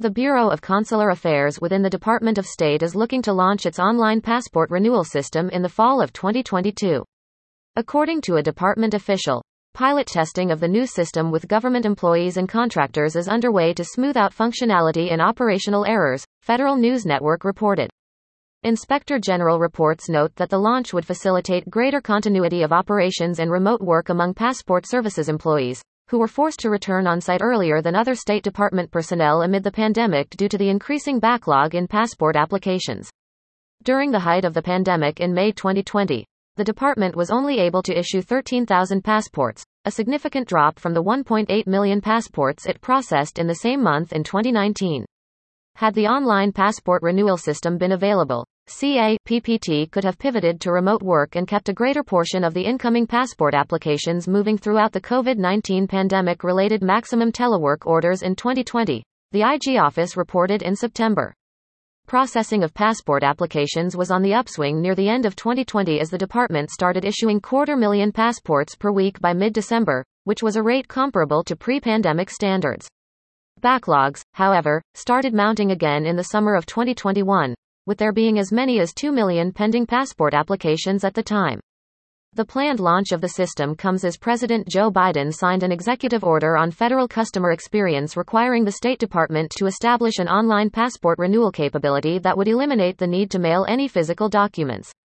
The Bureau of Consular Affairs within the Department of State is looking to launch its online passport renewal system in the fall of 2022. According to a department official, pilot testing of the new system with government employees and contractors is underway to smooth out functionality and operational errors, Federal News Network reported. Inspector General reports note that the launch would facilitate greater continuity of operations and remote work among Passport Services employees, who were forced to return on site earlier than other State Department personnel amid the pandemic due to the increasing backlog in passport applications. During the height of the pandemic in May 2020, the department was only able to issue 13,000 passports, a significant drop from the 1.8 million passports it processed in the same month in 2019. Had the online passport renewal system been available, CAPPT could have pivoted to remote work and kept a greater portion of the incoming passport applications moving throughout the COVID-19 pandemic-related maximum telework orders in 2020, the IG office reported in September. Processing of passport applications was on the upswing near the end of 2020 as the department started issuing 250,000 passports per week by mid-December, which was a rate comparable to pre-pandemic standards. Backlogs, however, started mounting again in the summer of 2021, with there being as many as 2 million pending passport applications at the time. The planned launch of the system comes as President Joe Biden signed an executive order on federal customer experience requiring the State Department to establish an online passport renewal capability that would eliminate the need to mail any physical documents.